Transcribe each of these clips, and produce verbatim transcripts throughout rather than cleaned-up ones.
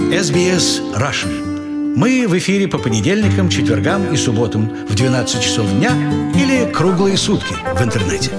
эс би эс Russian. Мы в эфире по понедельникам, четвергам и субботам в двенадцать часов дня или круглые сутки в интернете.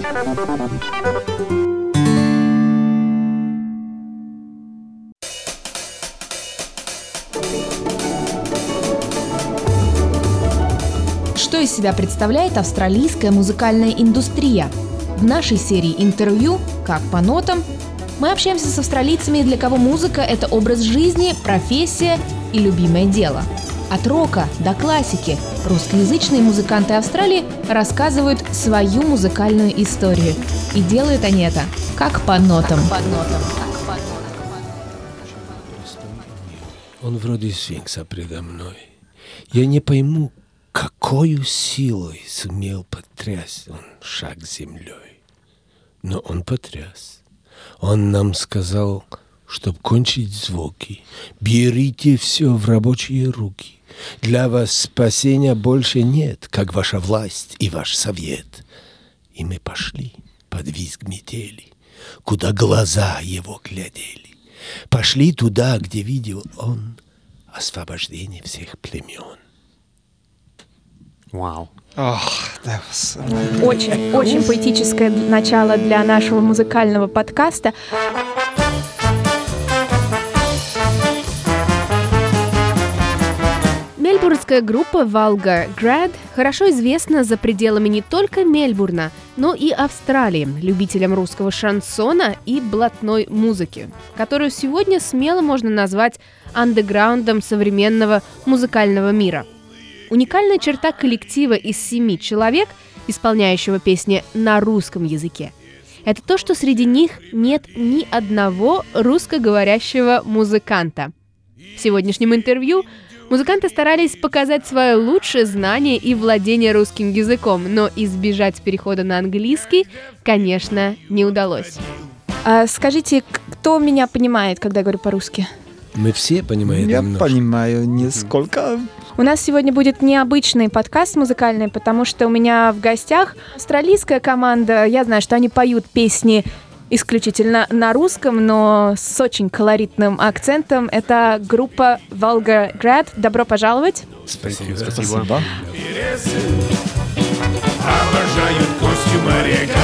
Что из себя представляет австралийская музыкальная индустрия? В нашей серии интервью «Как по нотам» мы общаемся с австралийцами, для кого музыка – это образ жизни, профессия и любимое дело. От рока до классики русскоязычные музыканты Австралии рассказывают свою музыкальную историю. И делают они это как по нотам. Он вроде сфинкса предо мной. Я не пойму, какою силой сумел потрясть он шаг землей. Но он потряс. Он нам сказал, чтоб кончить звуки, берите все в рабочие руки. Для вас спасения больше нет, как ваша власть и ваш совет. И мы пошли под визг метели, куда глаза его глядели. Пошли туда, где видел он освобождение всех племен. Вау. Oh, that was... Очень, очень поэтическое начало для нашего музыкального подкаста. Мельбурнская группа Vulgar Grad хорошо известна за пределами не только Мельбурна, но и Австралии, любителям русского шансона и блатной музыки, которую сегодня смело можно назвать андеграундом современного музыкального мира. Уникальная черта коллектива из семи человек, исполняющего песни на русском языке, это то, что среди них нет ни одного русскоговорящего музыканта. В сегодняшнем интервью музыканты старались показать свое лучшее знание и владение русским языком, но избежать перехода на английский, конечно, не удалось. А скажите, кто меня понимает, когда я говорю по-русски? Мы все понимаем Я немножко. понимаю несколько. У нас сегодня будет необычный подкаст музыкальный, потому что у меня в гостях австралийская команда. Я знаю, что они поют песни исключительно на русском, но с очень колоритным акцентом. Это группа Vulgar Grad. Добро пожаловать. Спасибо. Спасибо. Обожают костюм моряка.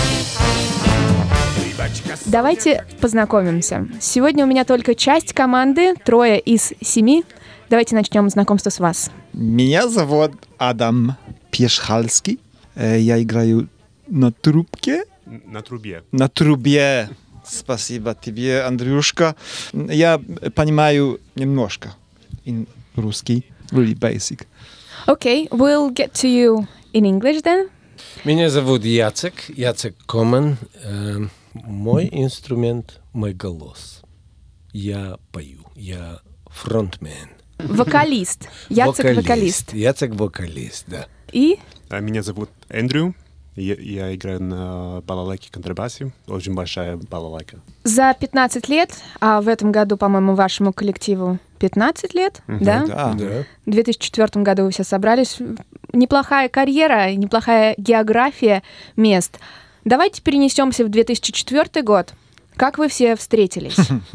Давайте познакомимся. Сегодня у меня только часть команды, трое из семи. Давайте начнем знакомство с вас. Меня зовут Адам Пешхальский. Я играю на трубке. На трубе. На трубе. Спасибо тебе, Андрюшка. Я понимаю немножко in русский, really basic. Okay, we'll get to you in English then. Меня зовут Яцек, Яцек Коман. Э, мой инструмент – мой голос. Я пою, я фронтмен. Вокалист. Яцек вокалист. Яцек вокалист, да. И? Меня зовут Эндрю. Я, я играю на балалайке контрабасе. Очень большая балалайка. За пятнадцать лет, а в этом году, по-моему, вашему коллективу пятнадцать лет, mm-hmm. да? Да. Да. В две тысячи четвёртом году вы все собрались. Неплохая карьера, неплохая география мест. Давайте перенесемся в две тысячи четвёртый год. Как вы все встретились?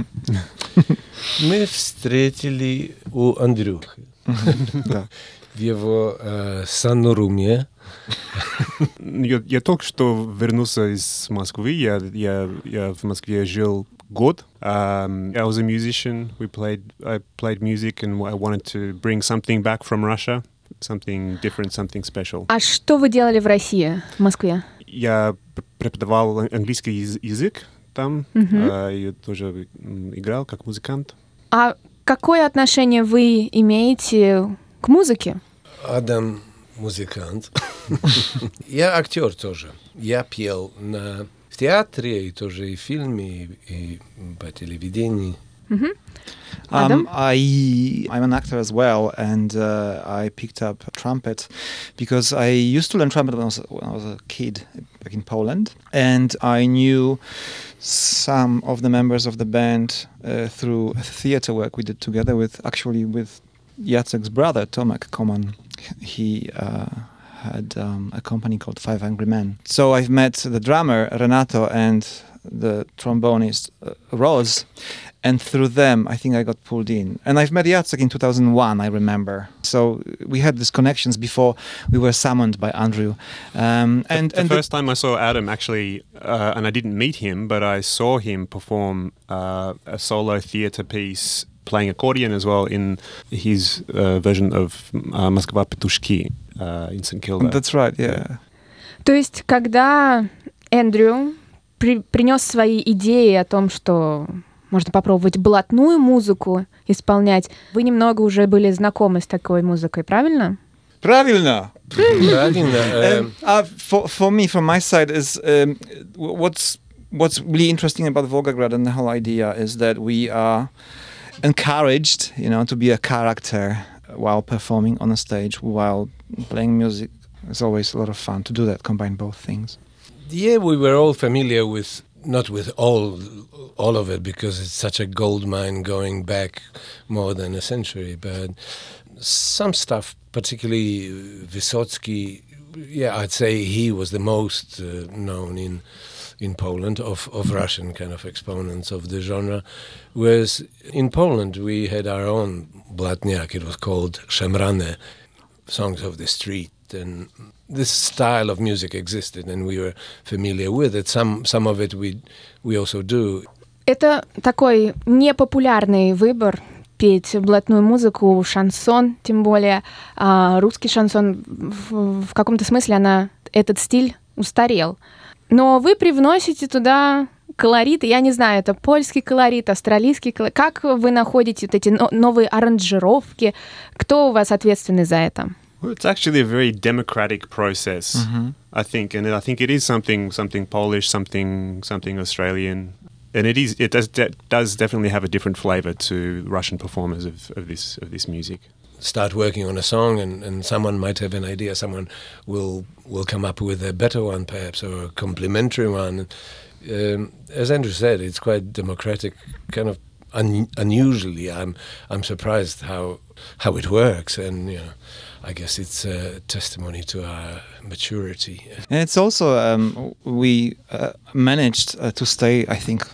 Мы встретили у Андрюхи в его э, санруме. Я, я только что вернулся из Москвы. Я, я, я в Москве жил год. Um, I was a musician. We played. I played music, and I wanted to bring something back from Russia, something different, something special. А что вы делали в России, в Москве? Я преподавал английский язык там. Mm-hmm. Uh, я тоже играл как музыкант. А какое отношение вы имеете к музыке? Адам музыкант. Я актер тоже. Я пел на в театре и тоже и в фильме, и по телевидению. Mm-hmm. Um, I, I'm an actor as well, and uh, I picked up trumpet because I used to learn trumpet when I was, when I was a kid back in Poland, and I knew some of the members of the band uh, through theater work we did together with, actually with Jacek's brother, Tomek Koman. He uh, had um, a company called Five Angry Men. So I've met the drummer, Renato, and the trombonist uh, Rose, and through them, I think I got pulled in. And I've met Jacek in two thousand one, I remember. So we had these connections before we were summoned by Andrew. Um, and the and first time I saw Adam, actually, uh, and I didn't meet him, but I saw him perform uh, a solo theatre piece playing accordion as well in his uh, version of uh, Moskva Petushki uh, in Saint Kilda. That's right, yeah. То есть, когда Эндрю при- принес свои идеи о том, что можно попробовать блатную музыку исполнять, вы немного уже были знакомы с такой музыкой, правильно? Правильно! Правильно. Um, uh, for, for me, from my side, is um, what's what's really interesting about Volgograd and the whole idea is that we are encouraged, you know, to be a character while performing on a stage, while playing music. It's always a lot of fun to do that, combine both things. Yeah, we were all familiar with, not with all all of it, because it's such a gold mine going back more than a century, but some stuff, particularly Vysotsky, yeah, I'd say he was the most uh, known in in Poland of, of Russian kind of exponents of the genre, whereas in Poland we had our own blatniak. It was called Szemrane, songs of the street. And this style of music existed, and we were familiar with it. Some some of it we we also do. Это такой непопулярный выбор — петь блатную музыку, шансон, тем более. А русский шансон, в, в каком-то смысле она, этот стиль устарел. Но вы привносите туда колорит, я не знаю, это польский колорит, австралийский колорит. Как вы находите вот эти но- новые аранжировки? Кто у вас ответственный за это? Well, it's actually a very democratic process, mm-hmm. I think, and I think it is something something Polish, something something Australian, and it is it does de- does definitely have a different flavour to Russian performers of, of this of this music. Start working on a song, and, and someone might have an idea. Someone will will come up with a better one, perhaps, or a complementary one. Um, as Andrew said, it's quite democratic, kind of un- unusually. I'm I'm surprised how how it works, and you know. I guess it's a testimony to our maturity. And it's also, um, we uh, managed uh, to stay, I think,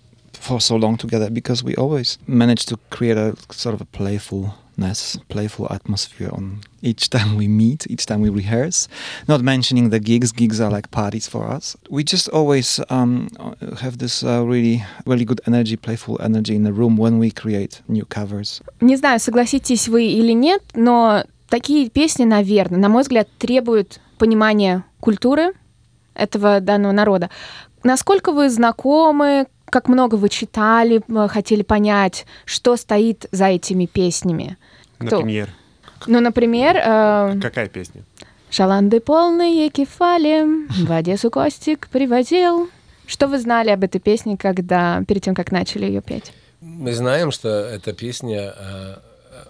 for so long together because we always managed to create a sort of a playfulness, playful atmosphere on each time we meet, each time we rehearse. Not mentioning the gigs. Gigs are like parties for us. We just always um, have this uh, really, really good energy, playful energy in the room when we create new covers. Не знаю, согласитесь вы или нет, но такие песни, наверное, на мой взгляд, требуют понимания культуры этого данного народа. Насколько вы знакомы, как много вы читали, хотели понять, что стоит за этими песнями? Кто? Например? Ну, например... Э... Какая песня? «Шаланды полные кефали, в Одессу Костик привозил». Что вы знали об этой песне, когда, перед тем, как начали ее петь? Мы знаем, что эта песня... Uh,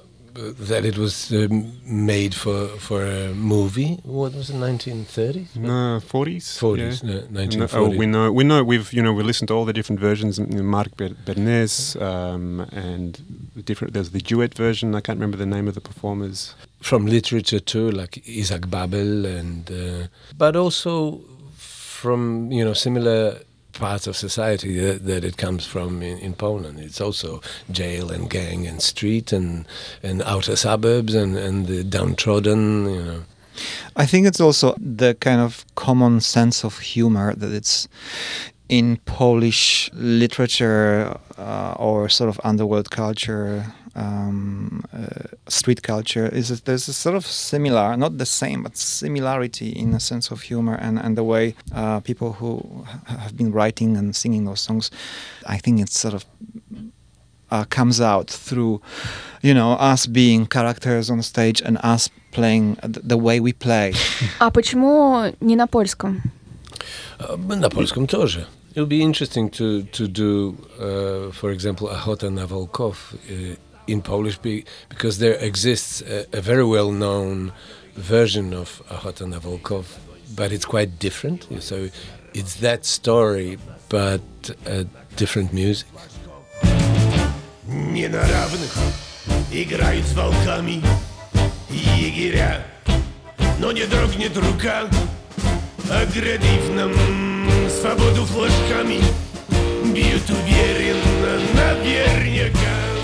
that it was uh, made for for a movie. What was it, nineteen thirties? No, forties. Forties, yeah. no, nineteen forties. Oh, we know, we know. We've you know we listened to all the different versions. Mark Bernes um, and the different. There's the duet version. I can't remember the name of the performers. From literature too, like Isaac Babel, and uh, but also from you know similar parts of society that, that it comes from in, in Poland. It's also jail and gang and street and, and outer suburbs and, and the downtrodden, you know. I think it's also the kind of common sense of humor that it's in Polish literature uh, or sort of underworld culture, um, uh, street culture. Is that there's a sort of similar, not the same, but similarity in a sense of humor and, and the way uh, people who have been writing and singing those songs, I think it's sort of uh, comes out through, you know, us being characters on stage and us playing the, the way we play. А почему не на польском? На польском тоже. It'll be interesting to to do, uh, for example, Ochota na Volkov uh, in Polish, be, because there exists a, a very well-known version of Ochota na Volkov, but it's quite different. So it's that story, but uh, different music. Не на равных играют с волками егеря, но не дрогнет рука, оградив нам свободу флажками. убьют уверенно, наверняка.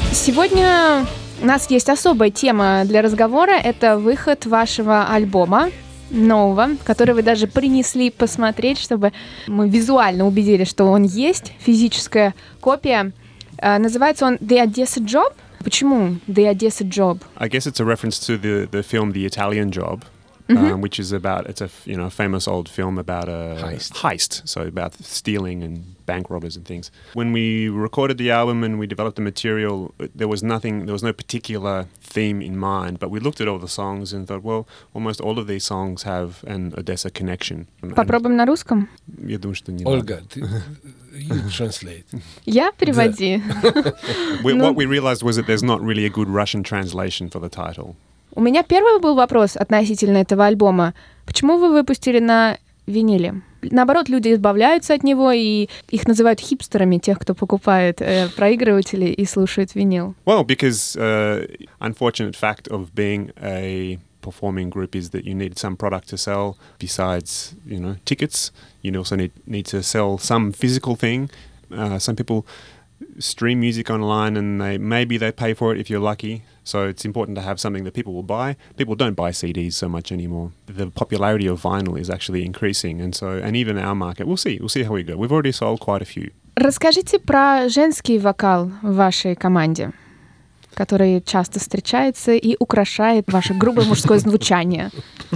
Сегодня у нас есть особая тема для разговора. Это выход вашего альбома нового, который вы даже принесли посмотреть, чтобы мы визуально убедились, что он есть. Физическая копия. А, называется он «The Odessa Job». Почему «The Odessa Job»? I guess it's a reference to the, the film The Italian Job, Mm-hmm. um, which is about, it's a f- you know famous old film about a Heist. heist, so about stealing and bank robbers and things. When we recorded the album and we developed the material, there was nothing, there was no particular theme in mind, but we looked at all the songs and thought, well, almost all of these songs have an Odessa connection. And- Попробуем на русском? Я думаю, что не Ольга, ты you translate. Я переводи. надо. We, Ну. What we realized was that there's not really a good Russian translation for the title. У меня первый был вопрос относительно этого альбома. Почему вы выпустили на виниле? Наоборот, люди избавляются от него, и их называют хипстерами, тех, кто покупает э, проигрыватели и слушает винил. Well, because uh, unfortunate fact of being a performing group is that you need some product to sell besides, you know, tickets. You also need need to sell some physical thing. Uh, some people stream music online and they maybe they pay for it if you're lucky. So it's important to have something that people will buy. People don't buy C Ds so much anymore. The popularity of vinyl is actually increasing, and so and even our market, we'll see. We'll see how we go. We've already sold quite a few. Расскажите про женский вокал в вашей команде, который часто встречается и украшает ваше грубое мужское звучание.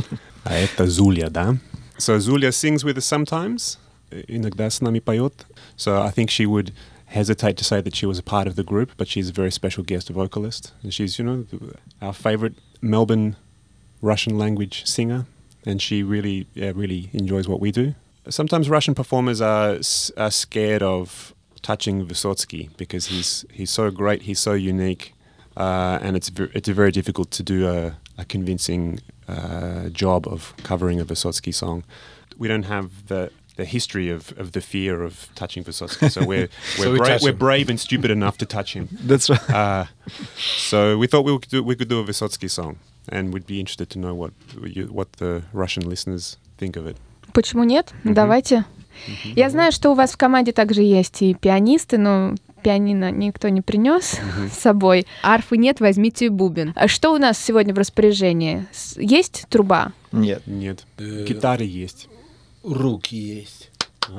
А это Зуля, да? So Zulia sings with us sometimes. Иногда с нами поет. So I think she would hesitate to say that she was a part of the group, but she's a very special guest vocalist. And she's, you know, our favorite Melbourne Russian language singer, and she really, yeah, really enjoys what we do. Sometimes Russian performers are, are scared of touching Vysotsky because he's he's so great, he's so unique, uh, and it's ve- it's very difficult to do a, a convincing uh, job of covering a Vysotsky song. We don't have the the history of, of the fear of touching Vysotsky, so we're we're, So we bra- touch we're him. brave and stupid enough to touch him. That's right. Uh, so we thought we could do we could do a Vysotsky song, and we'd be interested to know what you, what the Russian listeners think of it. Почему нет? Давайте. Я знаю, что у вас в команде также есть и пианисты, но пианино никто не принес с собой. Арфы нет, возьмите бубен. А что у нас сегодня в распоряжении? С- Есть труба? Нет. Нет, Э, гитары есть. Руки есть.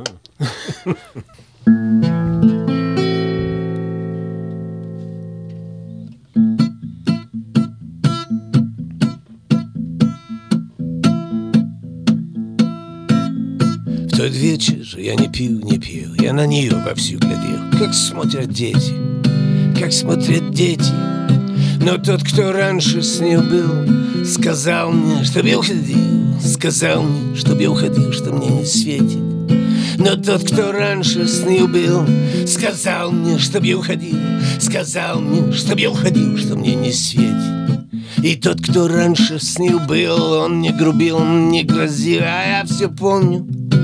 В тот вечер я не пил, не пил, я на нее вовсю глядел, как смотрят дети, как смотрят дети. Но тот, кто раньше с ней был, сказал мне, чтоб я уходил, сказал мне, чтоб я уходил, что мне не светит. Но тот, кто раньше с ней был, сказал мне, чтоб я уходил, сказал мне, чтоб я уходил, что мне не светит. И тот, кто раньше с ней был, он не грубил, не грозил, а я все помню,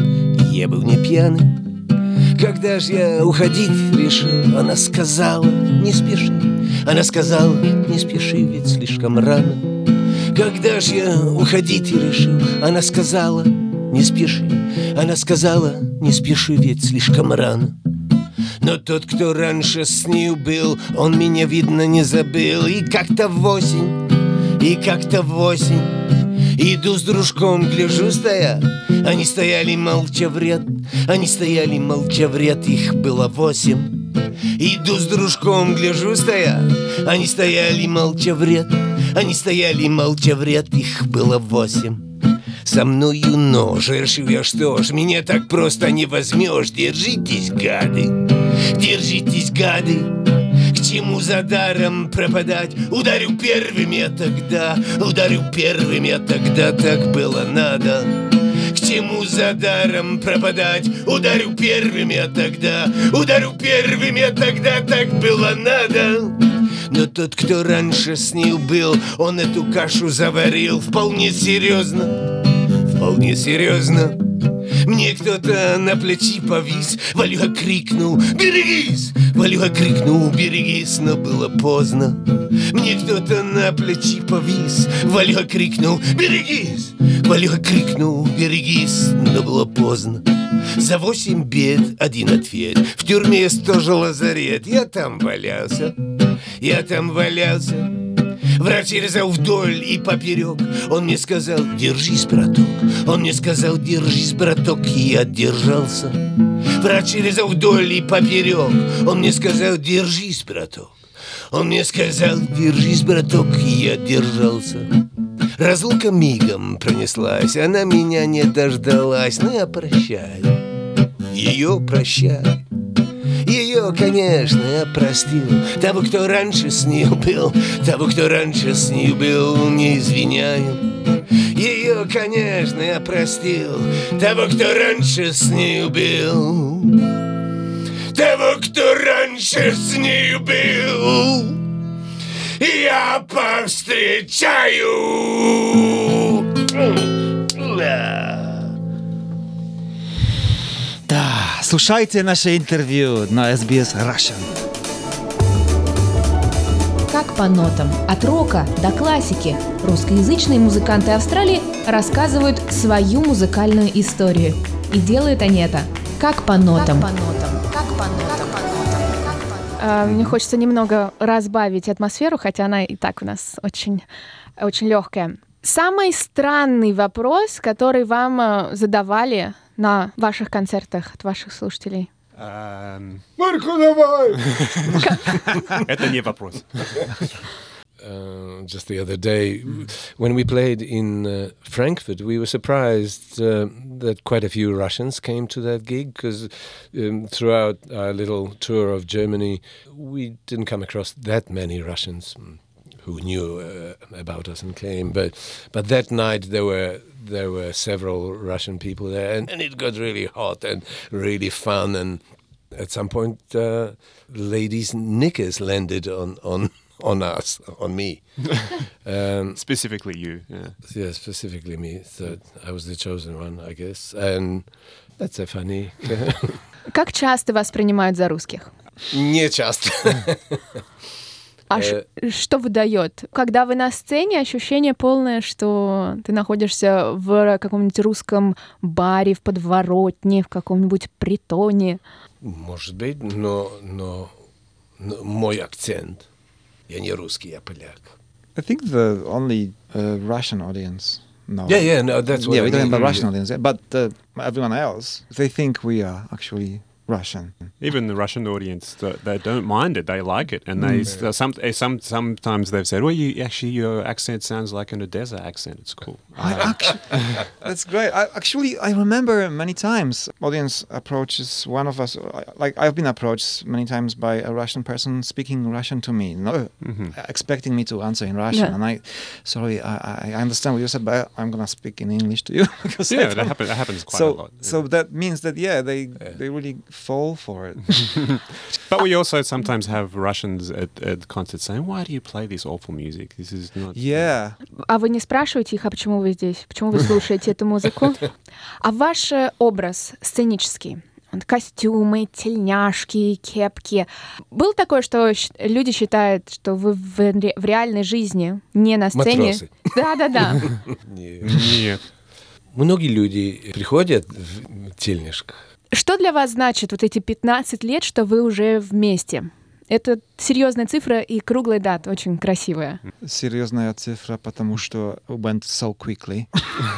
я был не пьяный. Когда ж я уходить решил, она сказала, не спеши. Она сказала, не спеши, ведь слишком рано. Когда ж я уходить решил, она сказала, не спеши. Она сказала, не спеши, ведь слишком рано. Но тот, кто раньше с нею был, он меня, видно, не забыл. И как-то в осень, и как-то в осень иду с дружком, гляжу, стоя. Они стояли молча в ряд, они стояли молча в ряд, их было восемь. Иду с дружком, гляжу, стоя. Они стояли молча в ряд, они стояли молча в ряд, их было восемь. Со мною нож, решил я, что ж, меня так просто не возьмешь. Держитесь, гады, держитесь, гады. К чему за даром пропадать? Ударю первым я тогда, ударю первым я тогда, так было надо. К чему за даром пропадать? Ударю первым я тогда, ударю первым я тогда, так было надо. Но тот, кто раньше с ней был, он эту кашу заварил вполне серьезно, вполне серьезно. Мне кто-то на плечи повис, Валюха крикнул «Берегись!» Валюха крикнул «Берегись!» Но было поздно. Мне кто-то на плечи повис, Валюха крикнул «Берегись!» Валюха крикнул «Берегись!» Но было поздно. За восемь бед один ответ. В тюрьме есть тоже лазарет. Я там валялся, я там валялся. Врач резал вдоль и поперек. Он мне сказал: держись, браток. Он мне сказал: держись, браток. И я держался. Врач резал вдоль и поперек. Он мне сказал: держись, браток. Он мне сказал: держись, браток. И я держался. Разлука мигом пронеслась. Она меня не дождалась. Ну я прощай. Ее прощай. Ее, конечно, я простил. Того, кто раньше с ней был, того, кто раньше с ней был, не извиняю. Ее, конечно, я простил. Того, кто раньше с ней был, того, кто раньше с ней был, я повстречаю. Да, слушайте наше интервью на эс би эс Russian. Как по нотам, от рока до классики, русскоязычные музыканты Австралии рассказывают свою музыкальную историю. И делают они это как по нотам. Как по нотам. Как по нотам. А, Мне хочется немного разбавить атмосферу, хотя она и так у нас очень, очень легкая. Самый странный вопрос, который вам э, задавали на ваших концертах от ваших слушателей? Um, Марко, давай! Это не вопрос. Uh, just the other day, when we played in uh, Frankfurt, we were surprised uh, that quite a few Russians came to that gig, because um, throughout our little tour of Germany, we didn't come across that many Russians who knew uh, about us and came. But but that night there were there were several Russian people there, and, and it got really hot and really fun. And at some point, uh, ladies' knickers landed on on. on us, on me. um, Specifically you, yeah. Yeah, specifically me. So I was the chosen one, I guess. And that's a funny... Как часто вас принимают за русских? Не часто. А ш- что выдает? Когда вы на сцене, ощущение полное, что ты находишься в каком-нибудь русском баре, в подворотне, в каком-нибудь притоне. Может быть, но, но, но мой акцент... Я не русский, я поляк. I think the only uh, Russian audience. No. Yeah, yeah, no, that's what yeah, I we're talking mean. about Russian audience, yeah, but uh, everyone else, they think we are actually Russian. Even the Russian audience, th- they don't mind it. They like it, and they uh, some uh, some sometimes they've said, "Well, you actually your accent sounds like an Odessa accent. It's cool." I actually, that's great. I, actually, I remember many times audience approaches one of us. Like I've been approached many times by a Russian person speaking Russian to me, no, Mm-hmm. expecting me to answer in Russian, Yeah. and I, sorry, I, I understand what you said, but I'm gonna speak in English to you because I Yeah, don't- that, happen, that happens quite so, a lot. yeah. so that means that yeah, they they really fall for it. But we also sometimes have Russians at, at concerts saying, "Why do you play this awful music? This is not." Yeah. А вы не спрашиваете их, а почему вы здесь? Почему вы слушаете эту музыку? А ваш э, образ сценический? Вот костюмы, тельняшки, кепки. Было такое, что щ- люди считают, что вы в, ре- в реальной жизни, не на сцене? Матросы. Да-да-да. Не. Нет. Многие люди приходят в тельняшках. Что для вас значит вот эти пятнадцать лет, что вы уже вместе? Это серьезная цифра и круглая дата, очень красивая. Серьезная цифра, потому что it went so quickly.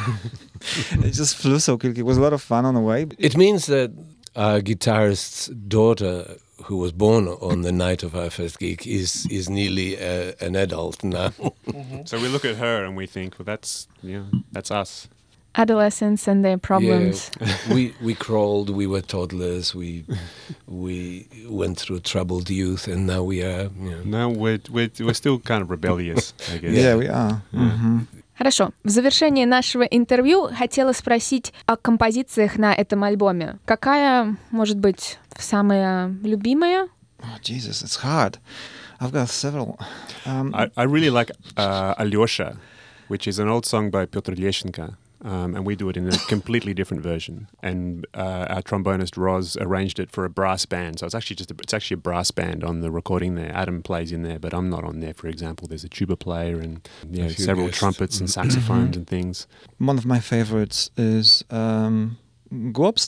It just flew so quickly. It was a lot of fun on the way. It means that our guitarist's daughter, who was born on the night of our first gig, is is nearly uh, an adult now. So we look at her and we think, "Well, that's yeah, that's us." Adolescents and their problems. Yeah, we we crawled. We were toddlers. We we went through troubled youth, and now we are. You know, No, we're we're we're still kind of rebellious, I guess. Yeah, we are. Mhm. Хорошо. В завершении нашего интервью хотела спросить о композициях на этом альбоме. Какая, может быть, самая любимая? Oh, Jesus, it's hard. I've got several. Um, I, I really like uh, Alyosha, which is an old song by Pyotr Leshchenko. Um, and we do it in a completely different version. And uh, our trombonist Roz arranged it for a brass band. So it's actually just a, it's actually a brass band on the recording there. Adam plays in there, but I'm not on there. For example, there's a tuba player and yeah, A few several guests. trumpets and saxophones and things. one of my favorites is um, Go Up Stop.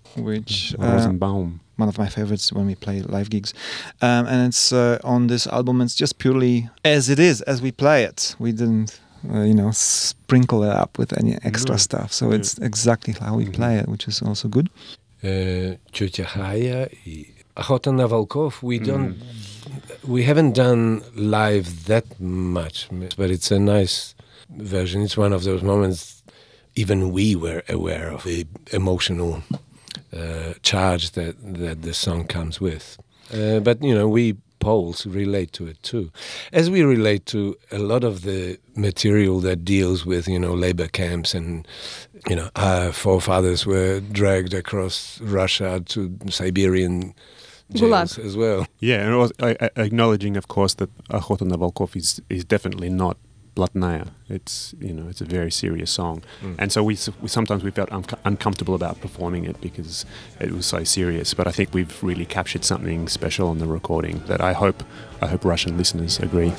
which uh, Rosenbaum. one of my favorites when we play live gigs. Um, and it's uh, on this album. It's just purely as it is, as we play it. We didn't, uh, you know, sprinkle it up with any extra No. stuff. So Yeah. it's exactly how we play it, which is also good. Uh, Тетя Хая и Охота на волков. We don't, we haven't done live that much, but it's a nice version. It's one of those moments even we were aware of the emotional uh, charge that, that the song comes with. Uh, but, you know, we Poles relate to it too. As we relate to a lot of the material that deals with, you know, labor camps and, you know, our forefathers were dragged across Russia to Siberian jails Gulag. as well. Yeah, and also, I, I, acknowledging, of course, that Охота на волков is, is definitely not Blatnaya. It's, you know, it's a very serious song. Mm. And so we, s- we sometimes we felt unco- uncomfortable about performing it because it was so serious. But I think we've really captured something special on the recording that I hope I hope Russian listeners agree.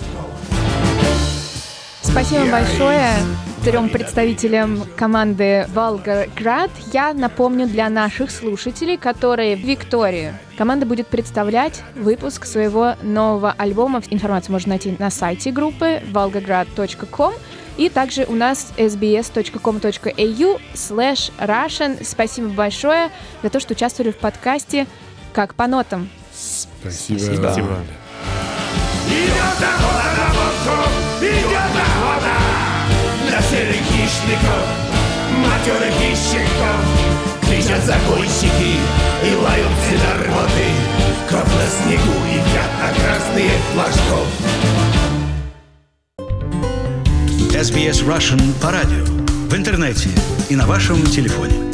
Спасибо большое трем представителям команды Волгоград. Я напомню для наших слушателей, которые в Виктории. Команда будет представлять выпуск своего нового альбома. Информацию можно найти на сайте группы волгоград точка ком и также у нас эс би эс точка ком точка эй ю слэш Russian. Спасибо большое за то, что участвовали в подкасте «Как по нотам». Спасибо. Спасибо. Идет охота на волков, идет охота на серых хищников, матерых хищников. Кричат загонщики и лают всегда рвоты. Кровь на снегу и пятна красные флажков. эс би эс Russian по радио, в интернете и на вашем телефоне.